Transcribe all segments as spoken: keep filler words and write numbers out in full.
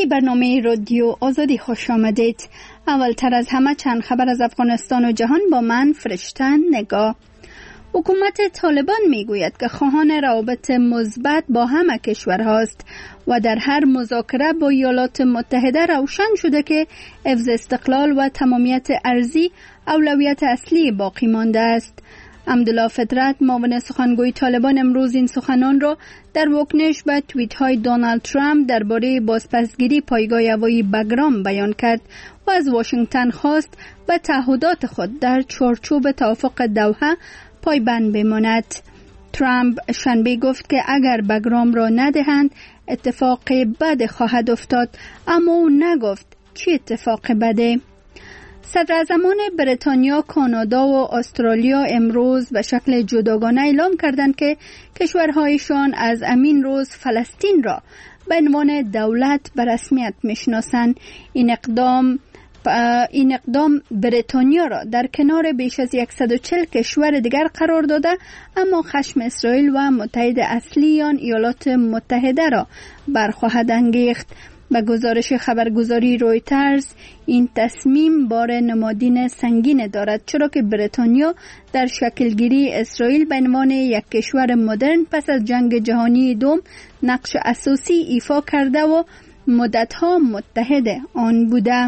به برنامه رادیو آزادی خوش آمدید. اولتر از همه چند خبر از افغانستان و جهان با من فرشته نگاه. حکومت طالبان میگوید که خواهان روابط مثبت با همه کشورهاست و در هر مذاکره با ایالات متحده روشن شده که حفظ استقلال و تمامیت ارضی اولویت اصلی باقی مانده است. عبدالله فطرت معاون سخنگوی طالبان امروز این سخنان را در واکنش به توییت های دونالد ترامپ درباره بازپسگیری پایگاه هوایی بگرام بیان کرد و از واشنگتن خواست به تعهدات خود در چارچوب توافق دوحه پایبند بماند. ترامپ شنبه گفت که اگر بگرام را ندهند اتفاق بد خواهد افتاد، اما او نگفت چی اتفاق بده. صدراعظمان بریتانیا، کانادا و استرالیا امروز به شکل جداگانه اعلام کردند که کشورهایشان از امین روز فلسطین را به عنوان دولت به رسمیت میشناسند. این اقدام این اقدام بریتانیا را در کنار بیش از صد و چهل کشور دیگر قرار داده، اما خشم اسرائیل و متحد اصلی آن ایالات متحده را برخواهد انگیخت. به گزارش خبرگزاری رویترز این تصمیم بار نمادین سنگین دارد، چرا که بریتانیا در شکلگیری اسرائیل به عنوان یک کشور مدرن پس از جنگ جهانی دوم نقش اساسی ایفا کرده و مدتها متحد آن بوده.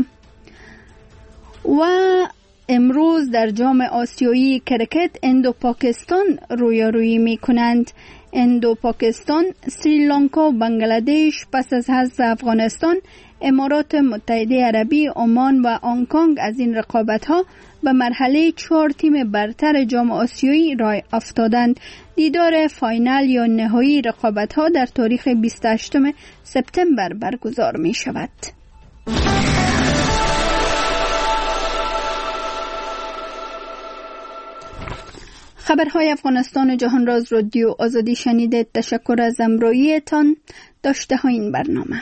و امروز در جام آسیایی کرکت اندو پاکستان رویارویی می کنند. اندو پاکستان، سریلانکا و بنگلادش پس از حذف افغانستان، امارات متحده عربی، عمان و هنگ کنگ از این رقابت ها به مرحله چهار تیم برتر جام آسیایی راه افتادند. دیدار فاینال یا نهایی رقابت ها در تاریخ بیست و هشتم سپتامبر برگزار می شود. خبرهای افغانستان و جهان را از رادیو آزادی شنیدید. تشکر از همراهیتان. داشته های این برنامه.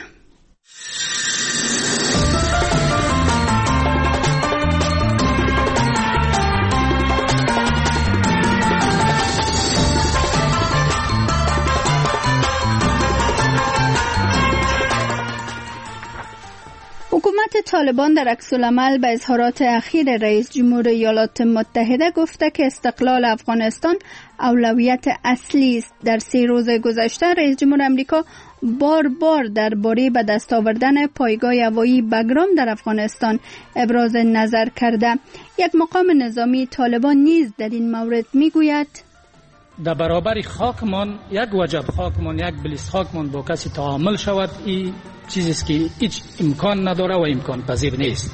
حکومت طالبان در عکس‌العمل به اظهارات اخیر رئیس جمهور ایالات متحده گفته که استقلال افغانستان اولویت اصلی است. در سه روز گذشته رئیس جمهور آمریکا بار بار درباره به دست آوردن پایگاه هوایی بگرام در افغانستان ابراز نظر کرده. یک مقام نظامی طالبان نیز در این مورد میگوید در برابر خاکمان، یک وجب خاکمان، یک بلیس خاکمان با کسی تعامل شود، این چیزی است که هیچ امکان نداره و امکان پذیر نیست.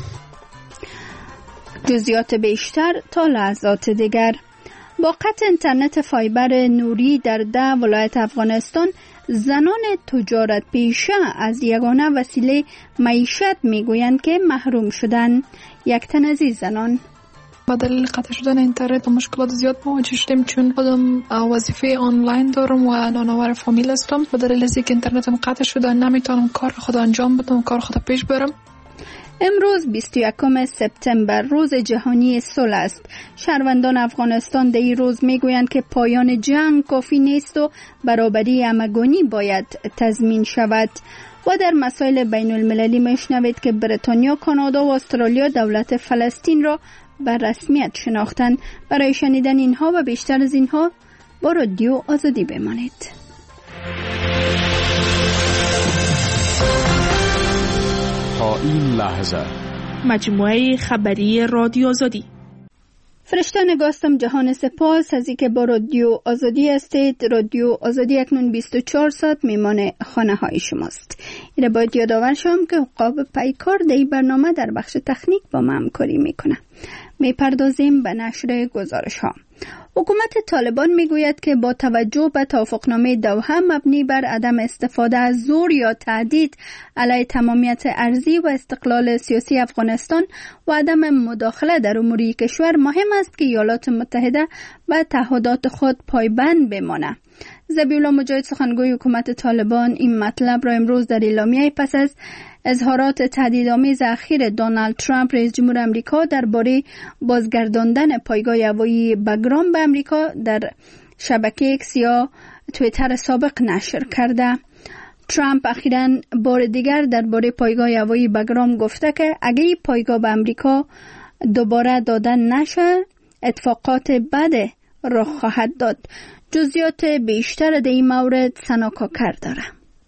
جزئیات بیشتر تا لحظات دیگر. با قطع اینترنت فایبر نوری در ده ولایت افغانستان، زنان تجارت پیشه از یگانه وسیله معیشت میگویند که محروم شدند. یک تن از این زنان با دلیل قطع شدن اینترنت و مشکلات زیاد مواجه شدیم، چون خودم وظیفه آنلاین دارم و نانآور فامیل هستم. با دلیل از اینکه اینترنتم قطع شده نمیتونم کار خود انجام بدم، کار خود پیش برم. امروز بیست و یکم سپتامبر روز جهانی صلح است. شهروندان افغانستان در این روز میگویند که پایان جنگ کافی نیست و برابری همگانی باید تضمین شود. و در مسائل بین المللی میشنوید که بریتانیا، کانادا و استرالیا دولت فلسطین را به رسمیت شناختند. برای شنیدن اینها و بیشتر از اینها با رادیو آزادی بمانید. تا این لحظه مجموعه خبری رادیو آزادی. فرشته نگاستم. جهان سپاس از اینکه با رادیو آزادی هستید. رادیو آزادی اکنون بیست و چهار ساعت میمان خانه های شماست. این باید یادآور شم که عقاب پیکار در این برنامه در بخش تکنیک با ما همکاری میکنه. میپردازیم به نشر گزارش ها. حکومت طالبان میگوید که با توجه به توافقنامه دوحه مبنی بر عدم استفاده از زور یا تهدید علیه تمامیت ارضی و استقلال سیاسی افغانستان و عدم مداخله در امور کشور، مهم است که ایالات متحده به تعهدات خود پایبند بماند. ذبیحالله مجاهد، سخنگوی حکومت طالبان، این مطلب را امروز در اعلامیه پس از اظهارات تهدیدآمیز اخیر دونالد ترامپ رئیس جمهور آمریکا درباره بازگرداندن پایگاه هوایی بگرام به آمریکا در شبکه ایکس یا توییتر سابق نشر کرده. ترامپ اخیراً بار دیگر درباره پایگاه هوایی بگرام گفته که اگه این پایگاه به امریکا دوباره دادن نشه اتفاقات بد رخ خواهد داد. جزئیات بیشتر در این مورد سنا کاکر داره.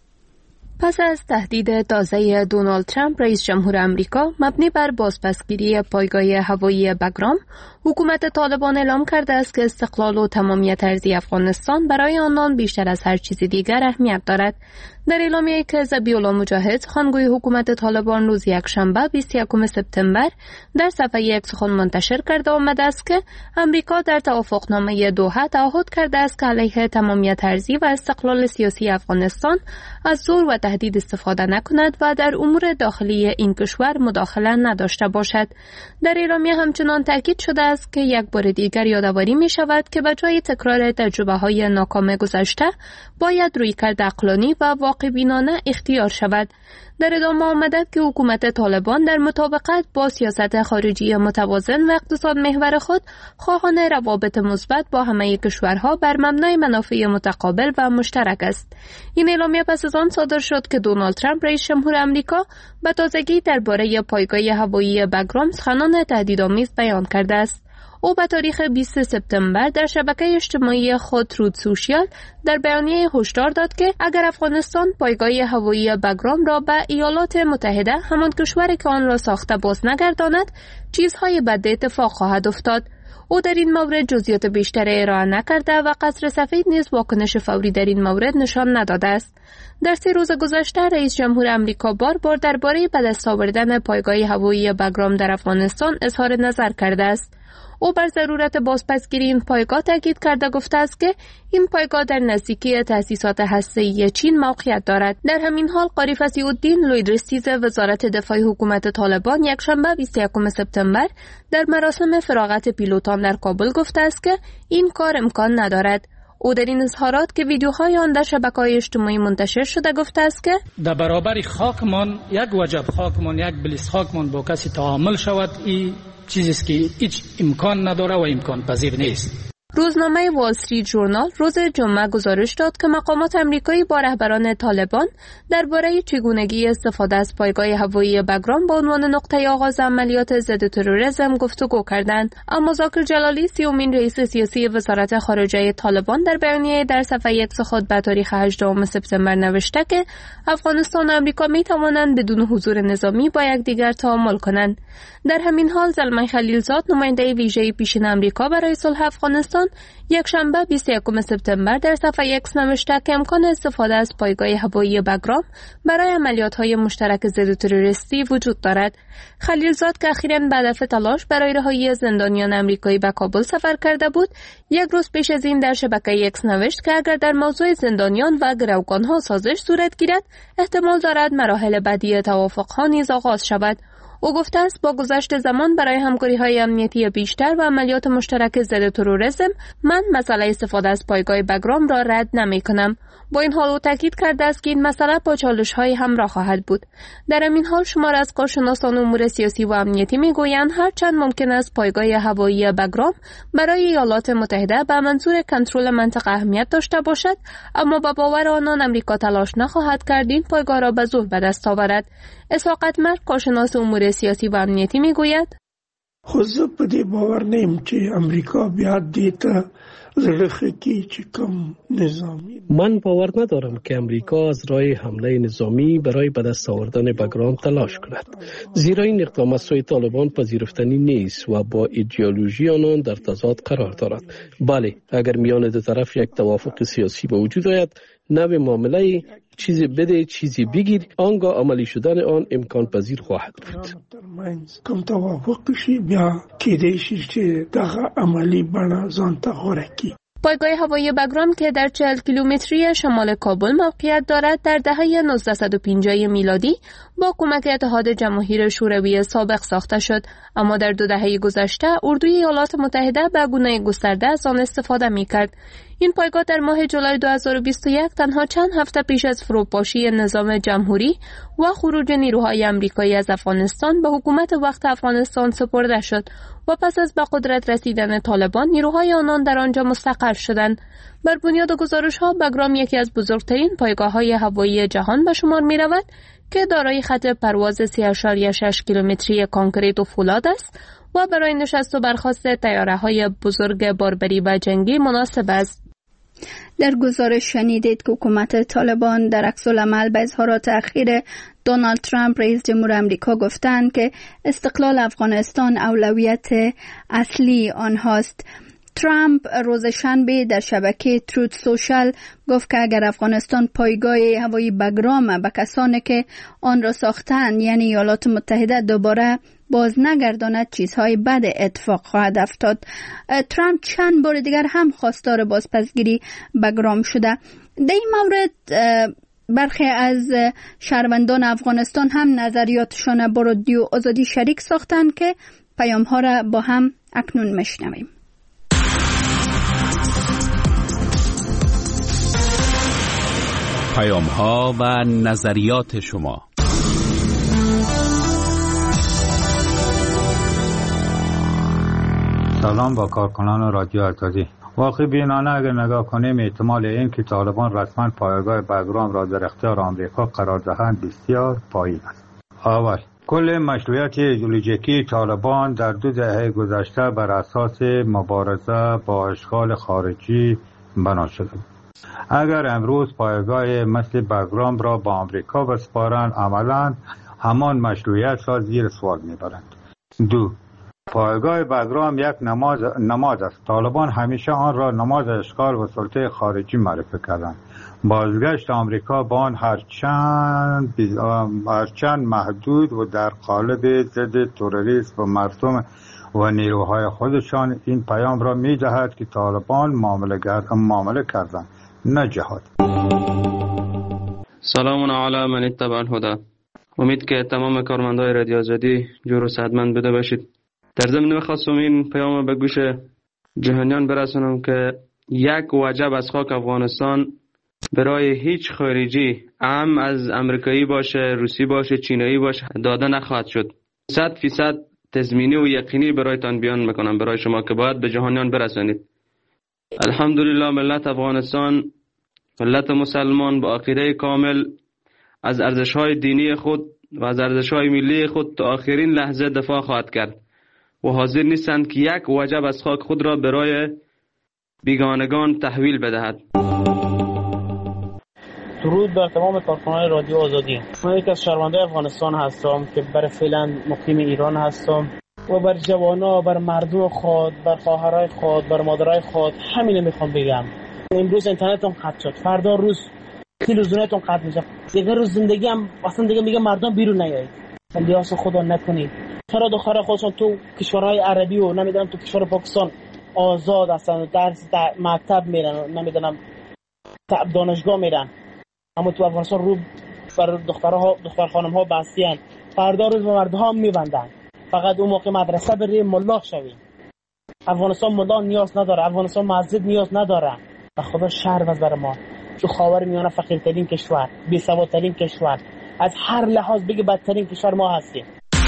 پس از تهدید تازه دونالد ترامپ رئیس جمهور آمریکا مبنی بر بازپسگیری پایگاه هوایی بگرام، حکومت طالبان اعلام کرده است که استقلال و تمامیت ارضی افغانستان برای آنان بیشتر از هر چیز دیگر اهمیت دارد. در اعلامیه‌ای که ذبیح‌الله مجاهد، خانگوی حکومت طالبان، روز یکشنبه بیست و یکم سپتامبر در صفحه اکس خود منتشر کرده آمده است که امریکا در توافقنامه دوحه تعهد کرده است که علیه تمامیت ارضی و استقلال سیاسی افغانستان از زور و تهدید استفاده نکند و در امور داخلی این کشور مداخله نداشته باشد. در اعلامیه همچنان تاکید شده است که یک بار دیگر یادآوری می شود که به جای تکرار تجربه‌های ناکام گذشته باید رویکرد عقلانی و واقع‌بینانه اختیار شود. در ادامه آمده که حکومت طالبان در مطابقت با سیاست خارجی متوازن و اقتصاد محور خود خواهان روابط مثبت با همه کشورها بر مبنای منافع متقابل و مشترک است. این اعلامیه پس از آن صادر شد که دونالد ترامپ رئیس جمهور آمریکا به تازگی درباره پایگاه هوایی بگرام سخنان تهدیدآمیز بیان کرده است. او به تاریخ بیست سپتامبر در شبکه اجتماعی خود ترود سوشیال در بیانیه هشدار داد که اگر افغانستان پایگاه هوایی بگرام را به ایالات متحده، همان کشوری که آن را ساخته، باز نگرداند، چیزهای بد اتفاق خواهد افتاد. او در این مورد جزئیات بیشتر ارائه نکرده و قصر سفید نیز واکنش فوری در این مورد نشان نداده است. در سه روز گذشته رئیس جمهور آمریکا بار بار درباره به دست آوردن پایگاه هوایی بگرام در افغانستان اظهار نظر کرده است. او بر ضرورت بازپسگیری این پایگاه تاکید کرده گفته است که این پایگاه در نزدیکی تأسیسات هسته‌ای چین موقعیت دارد. در همین حال قاری فصیح‌الدین لویدرستیز وزارت دفاع حکومت طالبان یکشنبه بیست و یکم سپتامبر در مراسم فراغت پیلوتان در کابل گفته است که این کار امکان ندارد. او در این اظهارات که ویدیوهای آن در شبکه‌های اجتماعی منتشر شده گفته است که در برابر خاکمان یک وجب خاکمان یک بلیس خاکمان با کسی تعامل شود، این چیزی است که هیچ امکان نداره و امکان پذیر نیست. روزنامه وال استریت ژورنال روز جمعه گزارش داد که مقامات آمریکایی با رهبران طالبان درباره چگونگی استفاده از پایگاه هوایی بگرام به عنوان نقطه آغاز عملیات ضد تروریسم گفتگو کردند. اما ذاکر جلالی، سیومین رئیس سیاسی وزارت خارجه طالبان، در بیانیه در صفحه اکس خود به تاریخ هجدهم سپتامبر نوشته که افغانستان و آمریکا می توانند بدون حضور نظامی با یکدیگر تعامل کنند. در همین حال زلمه خلیلزاد، نماینده ویژه پیشین آمریکا برای صلح افغانستان، یک شنبه بیست و یکم سپتامبر در صفحه اکس نوشته که امکان استفاده از پایگاه هوایی بگرام برای عملیات‌های مشترک ضد تروریستی وجود دارد. خلیلزاد که اخیراً به هدف تلاش برای رهایی زندانیان آمریکایی به کابل سفر کرده بود، یک روز پیش از این در شبکه اکس نوشت که اگر در موضوع زندانیان و گروگان‌ها سازش صورت گیرد، احتمال دارد مراحل بعدی توافق‌ها نیز آغاز شود. او گفته است با گذشت زمان برای همکاری‌های امنیتی بیشتر و عملیات مشترک ضد تروریسم، من مسئله استفاده از پایگاه بگرام را رد نمی‌کنم. با این حال او تاکید کرده است که این مسئله با چالش‌های همراه خواهد بود. در همین حال شمار از کارشناسان امور سیاسی و امنیتی می‌گویند هرچند ممکن است پایگاه هوایی بگرام برای ایالات متحده به منظور کنترل منطقه اهمیت داشته باشد، اما با باور آنان امریکا تلاش نخواهد کرد این پایگاه را به زور به دست آورد. اسحاق اتمر، کارشناس امور سیاسی و امنیتی، میگوید خو زه په دې باور نه یم چې امریکا بیا دې ته زړه ښه کړي چې کوم نظامی. من باور ندارم که امریکا از راه حمله نظامی برای به دست آوردن بگرام تلاش کند، زیرا این اقدام از سوی طالبان پذیرفتنی نیست و با ایدئولوژی آنان در تضاد قرار دارد. بله، اگر میان دو طرف یک توافق سیاسی به وجود آید، نه به معامله چیزی بده چیزی بگیر، آنگاه عملی شدن آن امکان پذیر خواهد بود. کوم توافق شي بیا کېدای شي چې دغه عملی بڼه ځان ته غوره کړي. پایگاه هوایی بگرام که در چهل کیلومتری شمال کابل موقعیت دارد، در دهه نوزده و پنجاه میلادی با کمک اتحاد جماهیر شوروی سابق ساخته شد، اما در دو دهه گذشته اردوی ایالات متحده به گونه گسترده از آن استفاده می‌کرد. این پایگاه در ماه جولای دو هزار و بیست و یک تنها چند هفته پیش از فروپاشی نظام جمهوری و خروج نیروهای آمریکایی از افغانستان به حکومت وقت افغانستان سپرده شد و پس از به قدرت رسیدن طالبان نیروهای آنان در آنجا مستقر شدند. بر بنیاد گزارش‌ها بگرام یکی از بزرگترین پایگاه‌های هوایی جهان به شمار می‌رود که دارای خط پرواز سه ممیز شش کیلومتری کانکریت و فولاد است و برای نشست و برخاست طیاره‌های بزرگ باربری و جنگی مناسب است. در گزارش شنیدید که حکومت طالبان در عکس‌العمل به اظهارات اخیر دونالد ترامپ رئیس جمهور آمریکا گفتند که استقلال افغانستان اولویت اصلی آنهاست. ترامپ روز شنبه در شبکه تروت سوشال گفت که اگر افغانستان پایگاه هوایی بگرام به کسانی که آن را ساختند یعنی ایالات متحده دوباره باز نگرداند چیزهای بد اتفاق خواهد افتاد. ترامپ چند بار دیگر هم خواستار بازپسگیری بگرام شده. در این مورد برخی از شهروندان افغانستان هم نظریاتشان با رادیو آزادی شریک ساختند که پیام ها را با هم اکنون میشنویم. پیام ها و نظریات شما. سلام با کارکنان رادیو آزادی. واقعی بینانه اگر نگاه کنیم احتمال این که طالبان رسما پایگاه بگرام را در اختیار آمریکا قرار دهند بسیار پایین است. اول، کل مشروعیت ایدئولوژیکی طالبان در دو دهه گذشته بر اساس مبارزه با اشغال خارجی بنا شده. اگر امروز پایگاه مثل بگرام را با آمریکا بسپارند عملاً همان مشروعیت را زیر سوال میبرند. دو، پایگاه بگرام یک نماز نماد است. طالبان همیشه آن را نماد اشغال و سلطه خارجی معرفی کردند. بازگشت آمریکا با آن هرچند هرچند محدود و در قالب ضد تروریسم و مردم و نیروهای خودشان این پیام را می‌دهد که طالبان معامله کردند نه جهاد. سلام علی من اتبع الهدى. امید که تمام کارمندای رادیو آزادی جور و صحتمند بوده باشید. در ضمن می‌خواستم این پیام به گوش جهانیان برسونم که یک وجب از خاک افغانستان برای هیچ خارجی، هم از امریکایی باشه، روسی باشه، چینایی باشه، داده نخواهد شد. صد فیصد تضمینی و یقینی برایتان بیان میکنم برای شما که باید به جهانیان برسانید. الحمدلله ملت افغانستان، ملت مسلمان با عقیده کامل از ارزش‌های دینی خود و از ارزش‌های ملی خود تا آخرین لحظه دفاع خواهد کرد و حاضر نیستند که یک وجب از خاک خود را برای بیگانگان تحویل بدهد. درود بر تمام کارکنان رادیو آزادی. من یک از شهروندان افغانستان هستم که برای فعلا مقیم ایران هستم و بر جوانا، بر مردم خود، بر خواهرای خود، بر مادرای خود همین میخوام بگم. امروز اینترنتم قطع شد، فردا روز تلویزیونتون قطع میشه، دیگه روز زندگی هم اصلا دیگه میگه مردم بیرون نیایید. الیاس خدا نکنید. چرا دخترای خودشون تو کشورهای عربی و نمیدونم تو کشور پاکستان آزاد هستن، درس در مکتب میرن، نمیدونم دانشگاه میرن، اما تو افغانستان رو بر دخترها دختر خانم ها بستیان. فردا روز مردها میبندن، فقط اون موقع مدرسه بریم ملا شویم. افغانستان ملا نیاز نداره، افغانستان مسجد نیاز نداره. به خدا شرم از بر ما تو خاورمیانه فقیرترین کشور، بی‌سوادترین کشور، از هر لحاظ بگی بدترین کشور ما هستیم.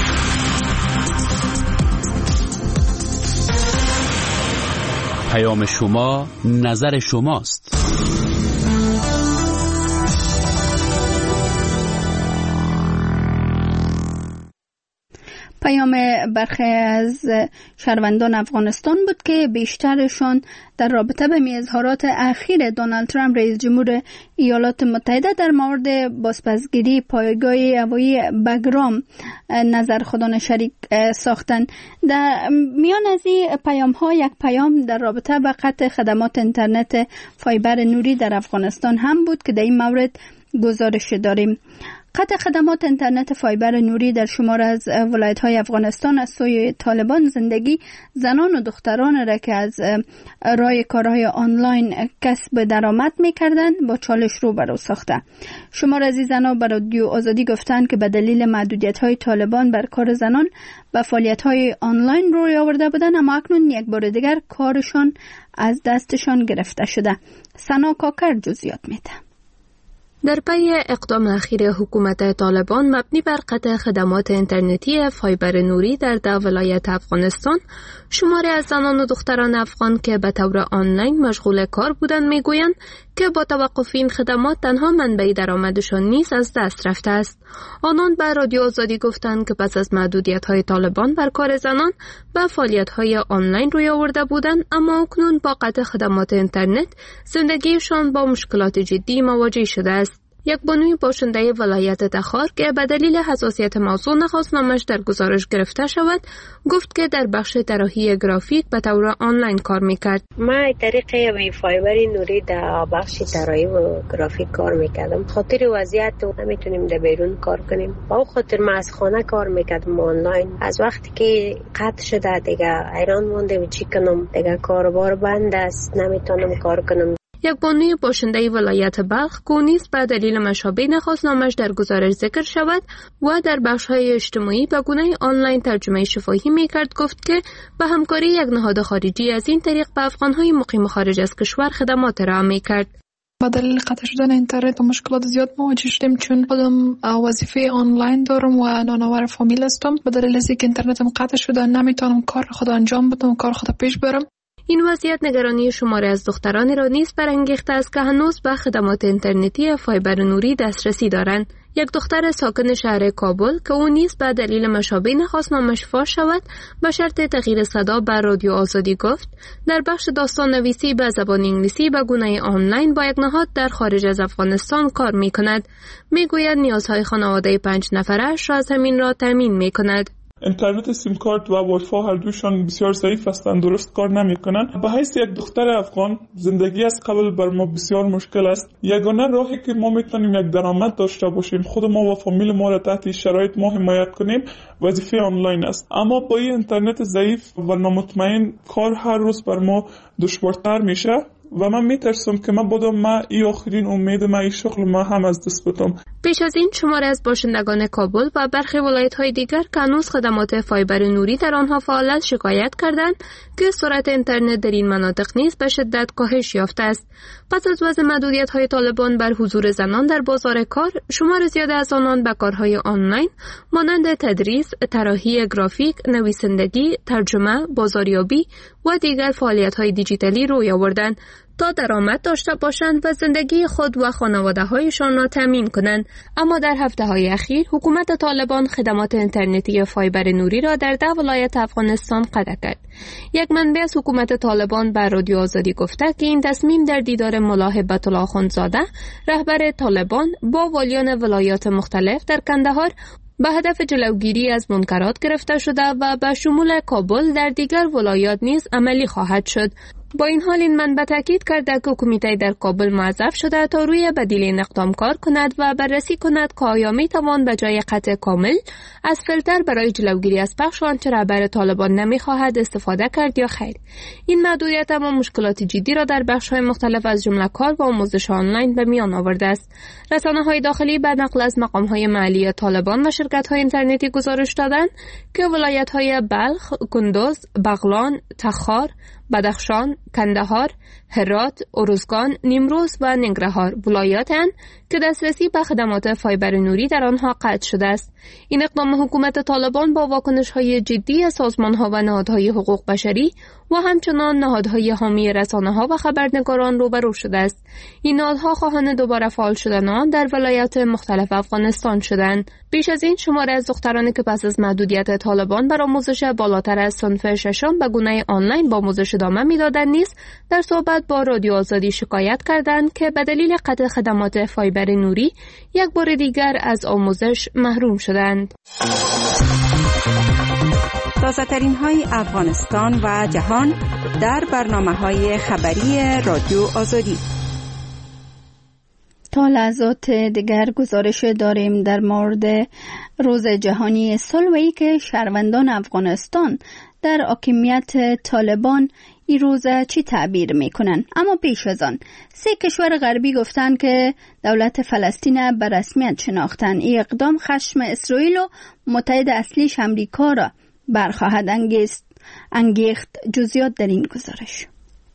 پیام شما نظر شماست. پیام برخی از شهروندان افغانستان بود که بیشترشان در رابطه به اظهارات اخیر دونالد ترامپ رئیس جمهور ایالات متحده در مورد بازپسگیری پایگاه هوایی بگرام نظر خودشان شریک ساختند. در میان از این پیام ها یک پیام در رابطه به قطع خدمات اینترنت فایبر نوری در افغانستان هم بود که در این مورد گزارش داریم. قطع خدمات اینترنت فایبر نوری در شمار از ولایت‌های افغانستان از سوی طالبان زندگی زنان و دختران را که از راه کارهای آنلاین کسب درآمد می‌کردند با چالش روبرو ساخته. شمار از این زنان به رادیو آزادی گفتند که به دلیل محدودیت‌های طالبان بر کار زنان به فعالیت‌های آنلاین روی آورده بودند، اما اکنون یک بار دیگر کارشان از دستشان گرفته شده. سنا کاکر جزئیات میده. در پی اقدام اخیر حکومت طالبان مبنی بر قطع خدمات اینترنتی فایبر نوری در ده ولایت افغانستان، شماری از زنان و دختران افغان که به طور آنلاین مشغول کار بودند میگویند که با توقف این خدمات تنها منبع درآمدشان نیز از دست رفته است. آنان به رادیو آزادی گفتند که پس از محدودیت‌های طالبان بر کار زنان به فعالیت‌های آنلاین روی آورده بودند، اما اکنون با قطع خدمات اینترنت زندگیشان با مشکلات جدی مواجه شده است. یک بانوی باشنده ولایت تخار که به دلیل حساسیت موضوع نخواست نامش در گزارش گرفته شود، گفت که در بخش طراحی گرافیک به طور آنلاین کار میکرد. ما طریق می فایبر نوری در بخش طراحی و گرافیک کار میکردم. خاطر وضعیت نمیتونیم در بیرون کار کنیم. با خاطر ما از خانه کار میکردم آنلاین. از وقتی که قطع شده دیگه حیران موندم چی کنم. دیگه کاربار بند است، نمیتونم کار کنم. یک بانوی باشنده ولایت بلخ که نیز به دلیل مشابه نخواست نامش در گزارش ذکر شود و در بخش‌های اجتماعی به گونه آنلاین ترجمه شفاهی می‌کرد، گفت که به همکاری یک نهاد خارجی از این طریق به افغان‌های مقیم خارج از کشور خدمات ارائه می‌کرد. با دلیل قطع شدن اینترنت و مشکلات زیاد مواجه شدیم، چون خودم وظیفه آنلاین دارم و نانآور فامیل هستم. با دلیل اینکه اینترنتم قطع شده نمیتونم کار خود انجام بدم و کار خود پیش برم. این وضعیت نگرانی شماری از دختران را نیز برانگیخته است که هنوز به خدمات اینترنتی فایبر نوری دسترسی دارند. یک دختر ساکن شهر کابل که او نیز به دلیل مشابه نخواست نامش فاش شود، به شرط تغییر صدا به رادیو آزادی گفت در بخش داستان نویسی به زبان انگلیسی به گونه آنلاین با یک نهاد در خارج از افغانستان کار می کند. می گوید نیازهای خانواده پنج نفرش را از همین را تامین می کند. اینترنت سیم کارت و وایفای هر دوشان بسیار ضعیف هستند، درست کار نمی‌کنند. به حیث یک دختر افغان زندگی از قبل بر ما بسیار مشکل است. یگانه راهی که ما میتونیم یک درآمد داشته باشیم، خود ما و فامیل ما را تحت شرایط ما حمایت کنیم، وظیفه آنلاین است. اما با این اینترنت ضعیف و نامطمئن کار هر روز بر ما دشوارتر میشه و من میترسم که من بودم ما ای آخرین امید ما ای شغل ما هم از دست بدم. پیش از این شمار از باشندگان کابل و برخی ولایت‌های دیگر که هنوز خدمات فایبر نوری در آنها فعال است شکایت کردند که سرعت اینترنت در این مناطق نیز به شدت کاهش یافته است. پس از وضع محدودیت‌های طالبان بر حضور زنان در بازار کار، شمار زیاد از آنان به کارهای آنلاین مانند تدریس، طراحی گرافیک، نویسندگی، ترجمه، بازاریابی و دیگر فعالیت‌های دیجیتالی روی آوردند تا درآمد داشته باشند و زندگی خود و خانواده‌هایشان را تامین کنند. اما در هفته‌های اخیر حکومت طالبان خدمات اینترنتی فایبر نوری را در ده ولایت افغانستان قطع کرد. یک منبع از حکومت طالبان به رادیو آزادی گفته که این تصمیم در دیدار ملا هبت الله اخندزاده رهبر طالبان با والیان ولایات مختلف در کندهار به هدف جلوگیری از منکرات گرفته شده و به شمول کابل در دیگر ولایات نیز عملی خواهد شد. با این حال این منبع تاکید کرده که حکومت در کابل موظف شده تا روی بدیل اقدام کار کند و بررسی کند که آیا می توان به جای قطع کامل از فیلتر برای جلوگیری از پخش آنچه رهبر طالبان نمی خواهد استفاده کرد یا خیر. این محدودیت اما مشکلات جدی را در بخش‌های مختلف از جمله کار و آموزش آنلاین به میان آورده است. رسانه‌های داخلی به نقل از مقام‌های محلی طالبان و شرکت‌های اینترنتی گزارش دادند که ولایت‌های بلخ، کندوز، بغلان، تخار، بدخشان، کندهار، هرات، ارزگان، نیمروز و ننگرهار ولایاتند که دسترسی به خدمات فایبر نوری در آنها قطع شده است. این اقدام حکومت طالبان با واکنش‌های جدی از سازمان‌ها و نهادهای حقوق بشری و همچنان نهادهای حامی رسانه‌ها و خبرنگاران روبرو شده است. این نهادها خواهان دوباره فعال شدن آن در ولایات مختلف افغانستان شدند. بیش از این شماره از دخترانی که پس از محدودیت طالبان بر آموزش بالاتر از صنف ششم به گونه آنلاین با آموزش ادامه می‌دادند نیز در صحبت با رادیو آزادی شکایت کردند که به دلیل قطع خدمات فایبر نوری یک بار دیگر از آموزش محروم شدند. تازه‌ترین های افغانستان و جهان در برنامه‌های خبری رادیو آزادی. تا لحظات دیگر گزارش داریم در مورد روز جهانی صلح که شهروندان افغانستان در حاکمیت طالبان این روز چی تعبیر میکنن. اما پیش از آن سه کشور غربی گفتن که دولت فلسطین به رسمیت شناختن. این اقدام خشم اسرائیل و متحد اصلیش امریکا را برخواهد انگیخت. جزئیات در این گزارش.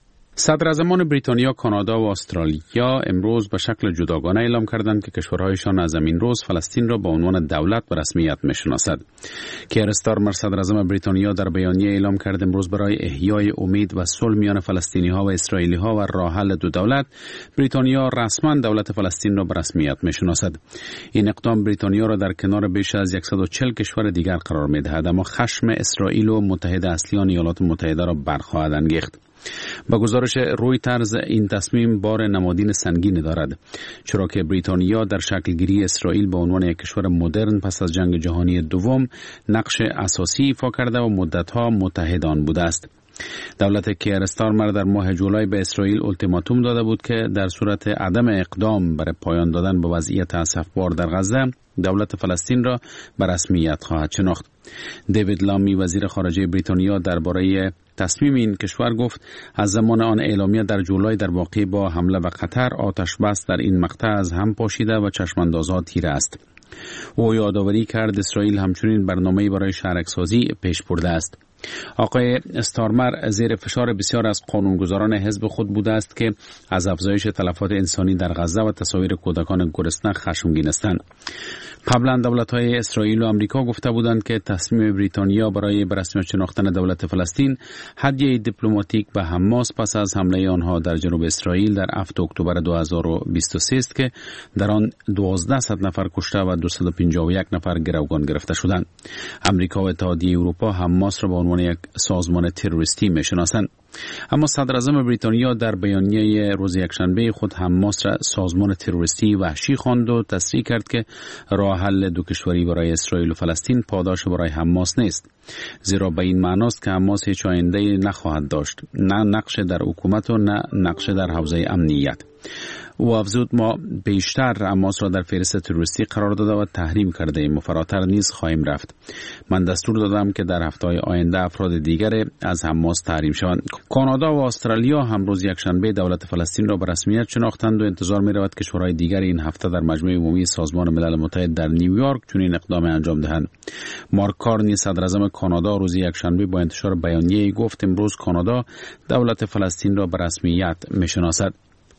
صدراعظمان بریتانیا، کانادا و استرالیا امروز به شکل جداگانه اعلام کردند که کشورهایشان از این روز فلسطین را به عنوان دولت به رسمیت میشناسد. کیر استارمر، صدراعظم بریتانیا، در بیانیه اعلام کرد امروز برای احیای امید و صلح میان فلسطینی ها و اسرائیلی ها و راه حل دو دولت، بریتانیا رسما دولت فلسطین را به رسمیت میشناسد. این اقدام بریتانیا را در کنار بیش از صد و چهل کشور دیگر قرار میدهد، اما خشم اسرائیل و متحد اصلیان ایالات متحده را برخواهد انگیخت. با گزارش رویترز این تصمیم بار نمادین سنگینی دارد، چرا که بریتانیا در شکل گیری اسرائیل به عنوان یک کشور مدرن پس از جنگ جهانی دوم نقش اساسی ایفا کرده و مدتها متحد آن بوده است. دولت کیر استارمر در ماه جولای به اسرائیل التیماتوم داده بود که در صورت عدم اقدام برای پایان دادن به وضعیت اسفبار در غزه، دولت فلسطین را به رسمیت خواهد شناخت. دیوید لامی، وزیر خارجه بریتانیا، درباره تصمیم این کشور گفت از زمان آن اعلامیه در جولای در واقع با حمله و قطر آتش بس در این مقطع از هم پاشیده و چشماندازها تیره است. او یادآوری کرد اسرائیل همچنین برنامه‌ای برای شهرک‌سازی پیش برده است. آقای استارمر زیر فشار بسیار از قانونگذاران حزب خود بوده است که از افزایش تلفات انسانی در غزه و تصاویر کودکان گرسنه خشمگین هستند. قبلا دولت‌های اسرائیل و آمریکا گفته بودند که تصمیم بریتانیا برای به رسمیت شناختن دولت فلسطین هدیه دیپلماتیک به حماس پس از حمله آنها در جنوب اسرائیل در هفتم اکتبر دو هزار و بیست و سه است که در آن دوازده نفر کشته و دویست و پنجاه و یک نفر گروگان گرفته شدند. آمریکا و اتحادیه اروپا حماس را به عنوان یک سازمان تروریستی می‌شناسند. اما صدراعظم بریتانیا در بیانیه روز یکشنبه خود حماس را سازمان تروریستی وحشی خواند و تصریح کرد که راه حل دو کشوری برای اسرائیل و فلسطین پاداش برای حماس نیست، زیرا به این معناست که حماس هیچ آینده‌ای نخواهد داشت، نه نقش در حکومت و نه نقش در حوزه امنیت. او افزود ما بیشتر حماس را در فهرست تروریستی قرار داده و تحریم کرده ایم و فراتر نیز خواهیم رفت. من دستور دادم که در هفته‌های آینده افراد دیگر از حماس تحریم شوند. کانادا و استرالیا هم روز یکشنبه دولت فلسطین را به رسمیت شناختند و انتظار می رود کشورهای دیگر این هفته در مجمع عمومی سازمان ملل متحد در نیویورک چنین اقدام انجام دهند. مارک کارنی، صدراعظم کانادا، روز یکشنبه با انتشار بیانیه‌ای گفت امروز کانادا دولت فلسطین را به رسمیت می‌شناسد.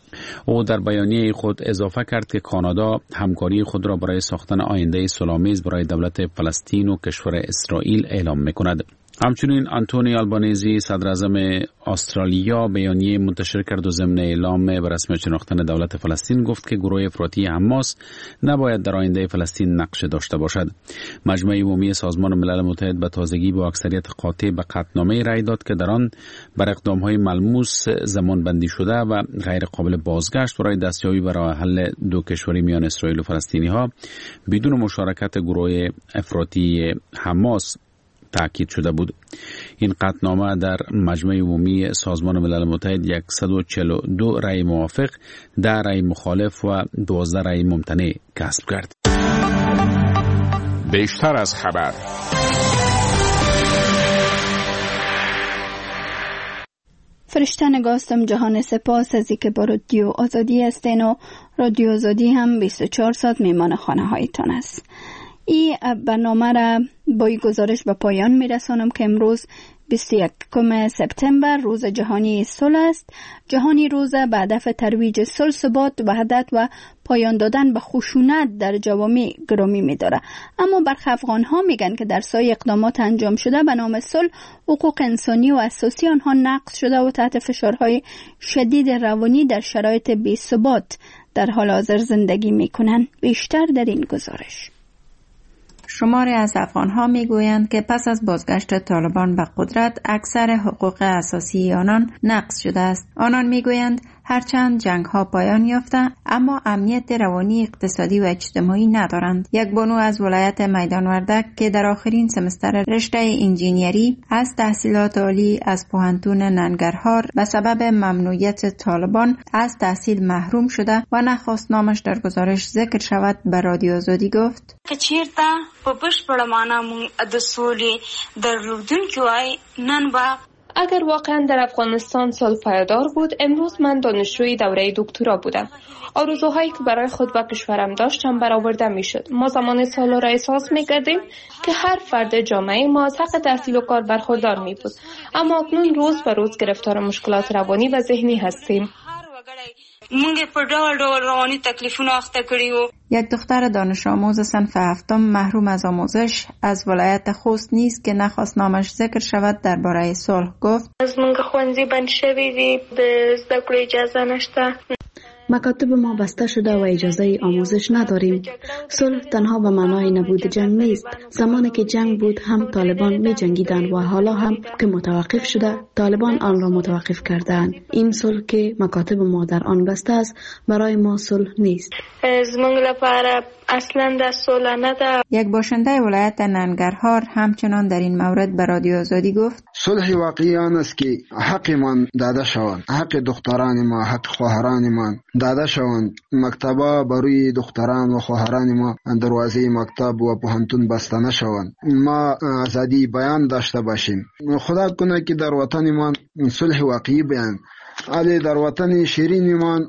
او در بیانیه خود اضافه کرد که کانادا همکاری خود را برای ساختن آینده صلح‌آمیز برای دولت فلسطین و کشور اسرائیل اعلام می‌کند. همچنین آنتونی آلبانیزی، صدراعظم استرالیا، بیانیه منتشر کرد و ضمن اعلام به رسمیت شناختن دولت فلسطین گفت که گروه افراطی حماس نباید در آینده فلسطین نقش داشته باشد. مجمع عمومی سازمان ملل متحد به تازگی با اکثریت قاطع به قطعنامه رأی داد که در آن بر اقدام‌های ملموس زمان بندی شده و غیر قابل بازگشت برای دستیابی به راه حل دو کشوری میان اسرائیل و فلسطینی‌ها بدون مشارکت گروه افراطی حماس تأکید شده بود. این قطعنامه در مجمع عمومی سازمان ملل متحد صد و چهل و دو رأی موافق، ده رأی مخالف و دوازده رأی ممتنع کسب کرد. بیشتر از خبر. فرشته نگاستم جهان، سپاس از اینکه با رادیو آزادی هستین و رادیو آزادی هم بیست و چهار ساعت میمان خانه هایتان است. این برنامه را با این گزارش به پایان میرسانم که امروز بیست و یکم سپتامبر روز جهانی صلح است. جهانی روز به هدف ترویج صلح، ثبات، وحدت و پایان دادن به خشونت در جوامع گرامی می‌داره. اما برخی افغان‌ها میگن که در سایه اقدامات انجام شده به نام صلح، حقوق انسانی و اساسی آنها نقض شده و تحت فشارهای شدید روانی در شرایط بی‌ثبات در حال حاضر زندگی می‌کنند. بیشتر در این گزارش. شماری از افغان‌ها می‌گویند که پس از بازگشت طالبان به قدرت اکثر حقوق اساسی آنان نقض شده است. آنان می‌گویند هرچند جنگ ها پایان یافته اما امنیت روانی، اقتصادی و اجتماعی ندارند. یک بانو از ولایت میدان وردک که در آخرین سمستر رشته انجینیری از تحصیلات عالی از پوهنتون ننگرهار به سبب ممنوعیت طالبان از تحصیل محروم شده و نخواست نامش در گزارش ذکر شود، به رادیو آزادی گفت که چیرته په بشپړه معنا مونږ د سولې درلودونکي وای نن به اگر واقعا در افغانستان صلح پایدار بود، امروز من دانشجوی دوره دکترا بودم. آرزوهایی که برای خود و کشورم داشتم برآورده میشد. ما زمان صلح را احساس میکردیم که هر فرد جامعه ما از حق تحصیل و کار برخوردار می بود. اما اکنون روز به روز گرفتار مشکلات روانی و ذهنی هستیم. مونږ په ډول ډول رواني تکلیفونه اخته کړي وو. یک دختر دانش آموز صنف هفتم محروم از آموزش از ولایت خوست نیز که نخواست نامش ذکر شود درباره صلح گفت از مونږ ښوونځي بند شوی دی، د زده کړو اجازه نشته. مکاتب ما بسته شده و اجازه آموزش نداریم. صلح تنها به معنای نبود جنگ نیست. زمانی که جنگ بود هم طالبان می جنگیدند و حالا هم که متوقف شده طالبان آن را متوقف کردند. این صلح که مکاتب ما در آن بسته است برای ما صلح نیست. زمونږ لپاره اصلا د صلح نه ده. یک باشنده ولایت ننگرهار همچنان در این مورد به رادیو آزادی گفت صلح واقعی آن است که حقمان داده شوند، حق دختران ما، حق خواهران ما داده شوند. مکتبا بروی دختران و خواهران ما دروازه مکتب و پوهنتون بسته نشوند. ما آزادی بیان داشته باشیم. خدا کنه که در وطن ما صلح واقعی بیان، علی در وطن شیرین ما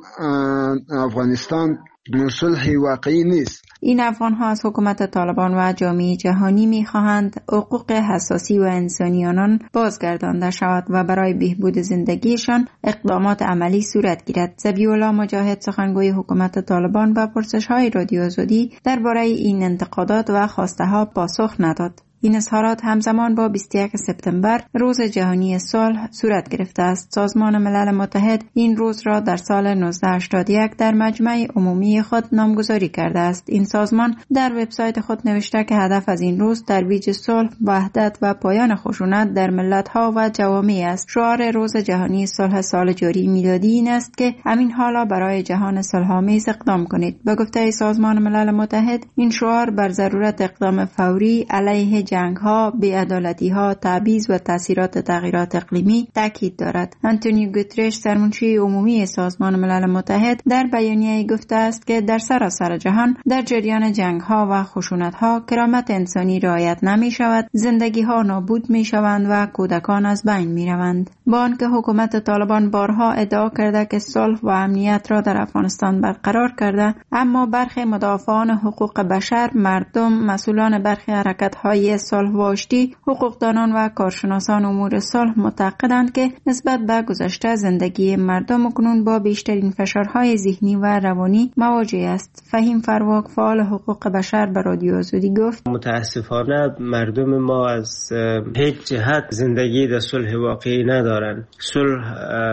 افغانستان صلح واقعی نیست. این افغان ها از حکومت طالبان و جامعه جهانی می خواهند حقوق حساسی و انسانی آنان بازگردانده شود و برای بهبود زندگیشان اقدامات عملی صورت گیرد. ذبیح‌الله مجاهد سخنگوی حکومت طالبان به پرسش های رادیو آزادی درباره این انتقادات و خواسته ها پاسخ نداد. این اظهارات همزمان با بیست و یک سپتامبر روز جهانی صلح صورت گرفته است. سازمان ملل متحد این روز را در سال نوزده هشتاد و یک در مجمع عمومی خود نامگذاری کرده است. این سازمان در وبسایت خود نوشته که هدف از این روز ترویج صلح، وحدت و پایان خشونت در ملت‌ها و جوامع است. شعار روز جهانی صلح سال جاری میلادی این است که همین حالا برای جهان صلح‌آمیز اقدام کنید. به گفته سازمان ملل متحد این شعار بر ضرورت اقدام فوری علیه جنگ‌ها، بی‌عدالتی‌ها، تبعیض و تأثیرات تغییرات اقلیمی تاکید دارد. آنتونیو گوترش سرمنشی عمومی سازمان ملل متحد در بیانیه‌ای گفته است که در سراسر جهان در جریان جنگ‌ها و خشونت‌ها کرامت انسانی رعایت نمی‌شود، زندگی‌ها نابود می‌شوند و کودکان از بین می‌روند. با آنکه حکومت طالبان بارها ادعا کرده که صلح و امنیت را در افغانستان برقرار کرده، اما برخی مدافعان حقوق بشر، مردم، مسئولان برخی حرکت‌های صلح و آشتی، حقوقدانان و کارشناسان امور صلح معتقدند که نسبت به گذشته زندگی مردم اکنون با بیشترین فشارهای ذهنی و روانی مواجه است. فهیم فرواک فعال حقوق بشر به رادیو آزادی گفت متاسفانه مردم ما از هیچ جهت زندگی در صلح واقعی ندارند. صلح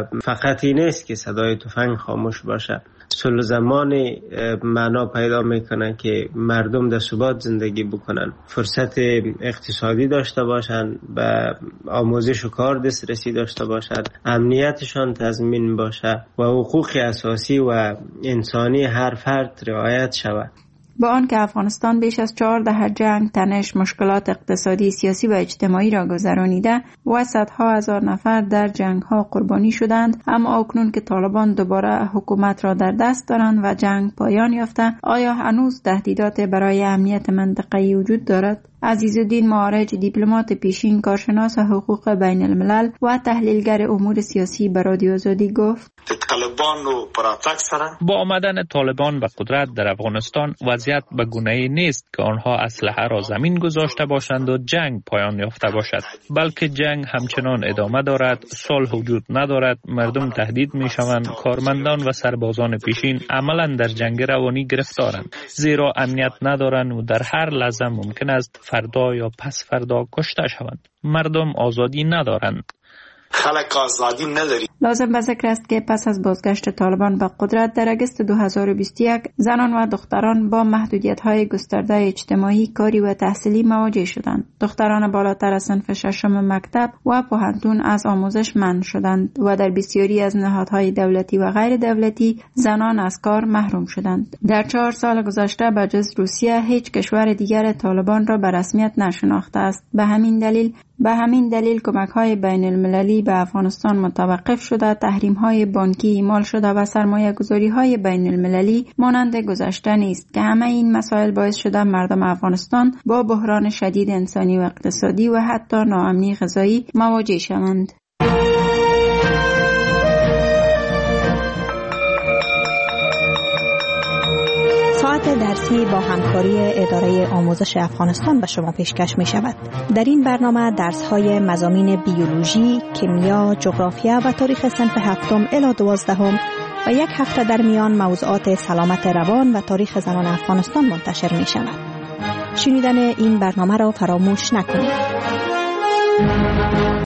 فقط این نیست که صدای تفنگ خاموش باشه. صلح زمانی معنا پیدا میکنه که مردم در ثبات زندگی بکنن، فرصت اقتصادی داشته باشن، به آموزش و کار دسترسی داشته باشن، امنیتشان تضمین باشه و حقوق اساسی و انسانی هر فرد رعایت شود. با آنکه افغانستان بیش از چهار دهه جنگ، تنش، مشکلات اقتصادی، سیاسی و اجتماعی را گذرانیده و صدها هزار نفر در جنگ‌ها قربانی شدند، اما اکنون که طالبان دوباره حکومت را در دست دارند و جنگ پایان یافته، آیا هنوز تهدیدات برای امنیت منطقه‌ای وجود دارد؟ عزیزالدین معارج، دیپلمات پیشین، کارشناس حقوق بین الملل و تحلیلگر امور سیاسی به رادیو آزادی گفت با آمدن طالبان به قدرت در افغانستان وضعیت به گونه‌ای نیست که آنها اسلحه را زمین گذاشته باشند و جنگ پایان یافته باشد، بلکه جنگ همچنان ادامه دارد، صلح وجود ندارد، مردم تهدید می‌شوند، کارمندان و سربازان پیشین عملاً در جنگ روانی گرفتارند، زیرا امنیت ندارند و در هر لحظه ممکن است فردا یا پس فردا کشته شوند. مردم آزادی ندارند. خلق آزادی نداری. لازم به ذکر است که پس از بازگشت طالبان به قدرت در اگست دو هزار و بیست و یک زنان و دختران با محدودیت‌های گسترده اجتماعی، کاری و تحصیلی مواجه شدند. دختران بالاتر از صنف ششم مکتب و پوهنتون از آموزش منع شدند و در بسیاری از نهادهای دولتی و غیر دولتی زنان از کار محروم شدند. در چهار سال گذشته به جز روسیه هیچ کشور دیگر طالبان را به رسمیت نشناخته است. به همین دلیل به همین دلیل کمک‌های بین المللی به افغانستان متوقف شده، تحریم‌های بانکی اعمال شده و سرمایه‌گذاری‌های بین المللی مانند گذشته نیست که همه این مسائل باعث شده مردم افغانستان با بحران شدید انسانی و اقتصادی و حتی ناامنی غذایی مواجه شوند. ساعت درسی با همکاری اداره آموزش افغانستان به شما پیشکش می شود. در این برنامه درس‌های مضامین بیولوژی، کیمیا، جغرافیا و تاریخ صنف هفتم الی دوازدهم و یک هفته در میان موضوعات سلامت روان و تاریخ زنان افغانستان منتشر می شود. شنیدن این برنامه را فراموش نکنید.